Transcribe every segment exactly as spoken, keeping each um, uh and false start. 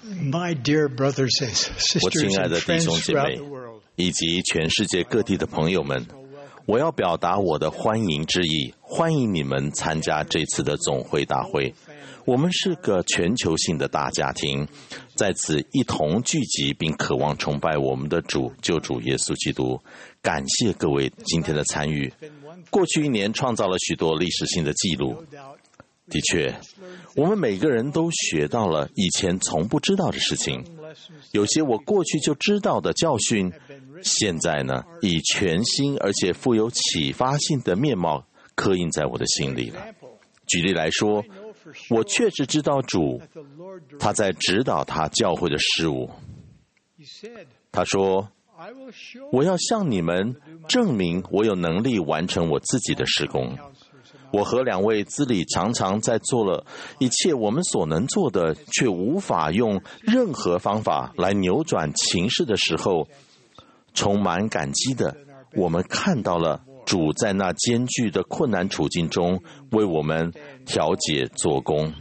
My dear brothers and 我 sisters 亲爱 and 的弟兄 friends 姐 throughout 妹 the world, 以及全世界各地的朋友们，我要表达我的欢迎之意，欢迎你们参加这次的总会大会。我们是个全球性的大家庭，在此一同聚集并渴望崇拜我们的主救主耶稣基督。感谢各位今天的参与。过去一年创造了许多历史性的记录。的确，我们每个人都学到了以前从不知道的事情。有些我过去就知道的教训，现在呢，以全新而且富有启发性的面貌刻印在我的心里了。举例来说，我确实知道主他在指导他教会的事务。他说，我要向你们证明我有能力完成我自己的事工。我和两位资理常常在做了一切我们所能做的，却无法用任何方法来扭转情势的时候，充满感激的，我们看到了主在那艰巨的困难处境中为我们调解做工。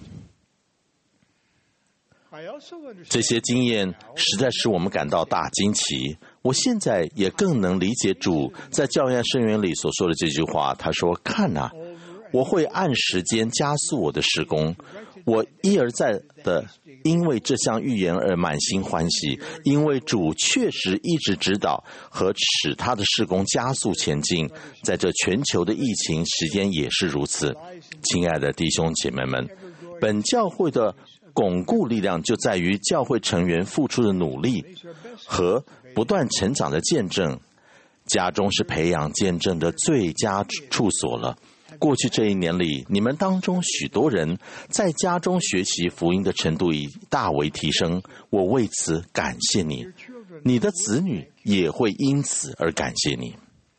这些经验实在使我们感到大惊奇。我现在也更能理解主在教验圣言里所说的这句话。他说，看啊，我会按时间加速我的事工。我一而再的因为这项预言而满心欢喜，因为主确实一直指导和使他的事工加速前进。在这全球的疫情时间也是如此。亲爱的弟兄姐妹们，本教会的巩固力量就在于教会成员付出的努力和不断成长的见证。家中是培养见证的最佳处所了。过去这一年里，你们当中许多人在家中学习福音的程度已大为提升，我为此感谢你。你的子女也会因此而感谢你。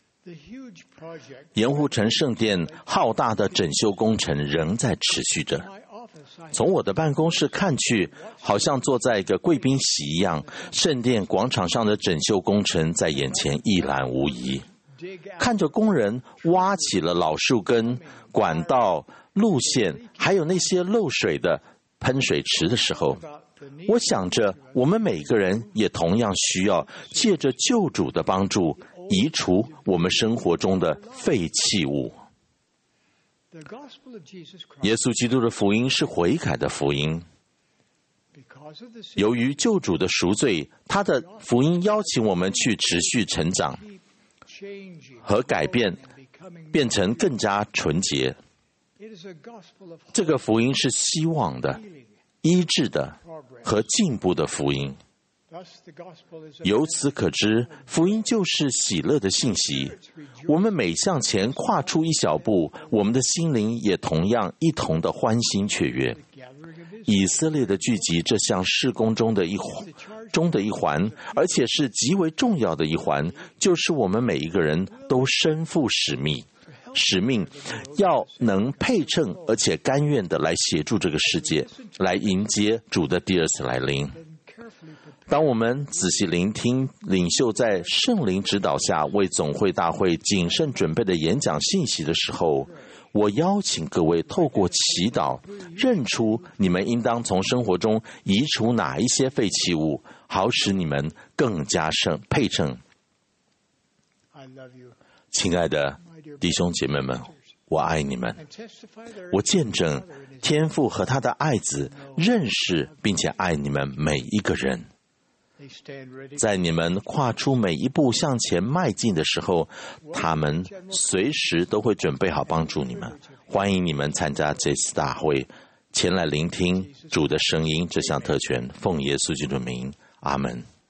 盐湖城圣殿浩大的整修工程仍在持续着。从我的办公室看去，好像坐在一个贵宾席一样，圣殿广场上的整修工程在眼前一览无遗。看着工人挖起了老树根、管道、路线，还有那些漏水的喷水池的时候，我想着我们每个人也同样需要借着救主的帮助，移除我们生活中的废弃物。耶稣基督的福音是悔改的福音。由于救主的赎罪，他的福音邀请我们去持续成长和改变，变成更加纯洁。这个福音是希望的、医治的和进步的福音。由此可知，福音就是喜乐的信息。我们每向前跨出一小步，我们的心灵也同样一同的欢欣雀跃。以色列的聚集这项事工中的一中的一环，而且是极为重要的一环，就是我们每一个人都身负使命，使命要能配称而且甘愿的来协助这个世界，来迎接主的第二次来临。当我们仔细聆听领袖在圣灵指导下为总会大会谨慎准备的演讲信息的时候，我邀请各位透过祈祷，认出你们应当从生活中移除哪一些废弃物，好使你们更加盛配称。亲爱的弟兄姐妹们，我爱你们。我见证天父和他的爱子认识并且爱你们每一个人。在你们跨出每一步向前迈进的时候，他们随时都会准备好帮助你们。欢迎你们参加这次大会，前来聆听主的声音，这项特权，奉耶稣基督的名，阿们。